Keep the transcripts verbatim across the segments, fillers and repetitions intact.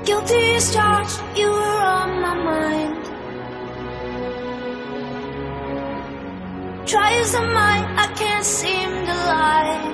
Guilty as charged, you were on my mind. Try as I might, I can't seem to lie.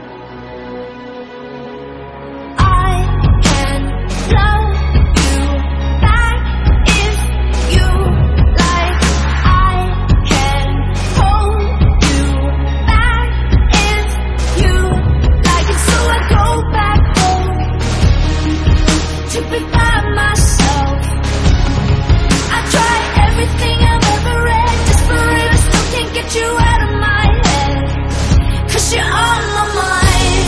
I can love you back if you like. I can hold you back if you like. And so I go back home to be by myself. I try everything I've ever read, desperate, I still can't get you out of my head. 'Cause you're on my mind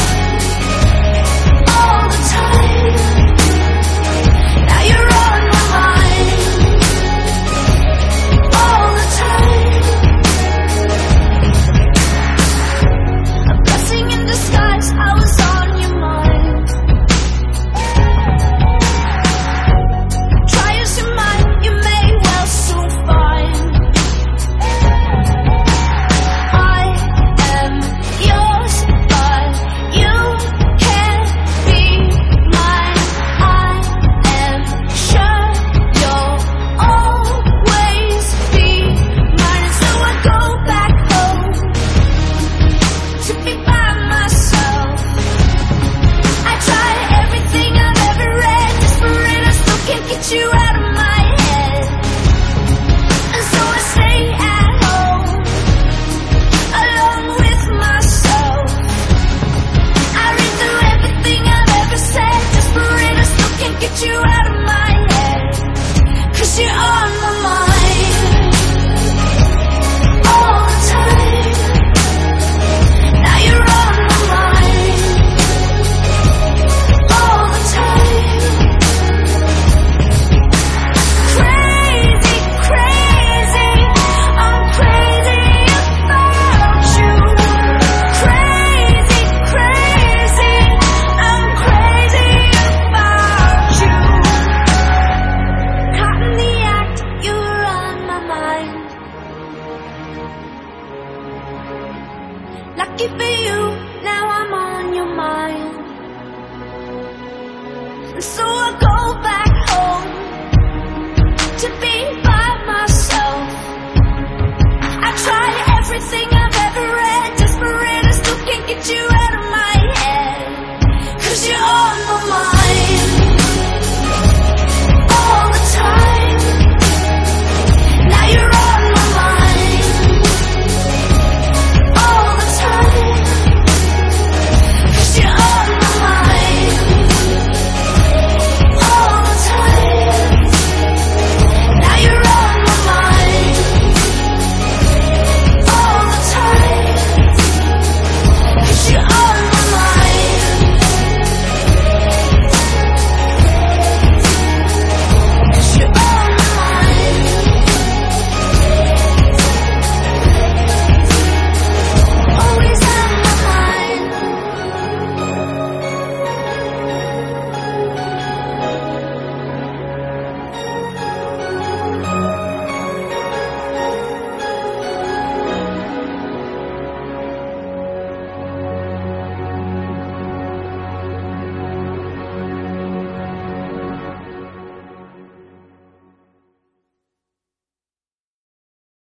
all the time. Now you're on my mind all the time. A blessing in disguise, I was on your mind. Try as you might, you may well soon find I am yours, but you can't be mine. I am sure you'll always be mine. And so I go back home to be by myself. I try everything I've ever read, desperate, I still can't get you out of my head. And so I stay at home alone with myself. I read through everything I've ever said, desperate, I still can't get you out of my head. 'Cause you're on my mind all the time. Now you're on my mind all the time. Crazy, crazy, I'm crazy about you. Crazy, crazy, I'm crazy about you. Caught in the act, you were on my mind. Lucky for you, now I'm on your mind. And so I go back home to be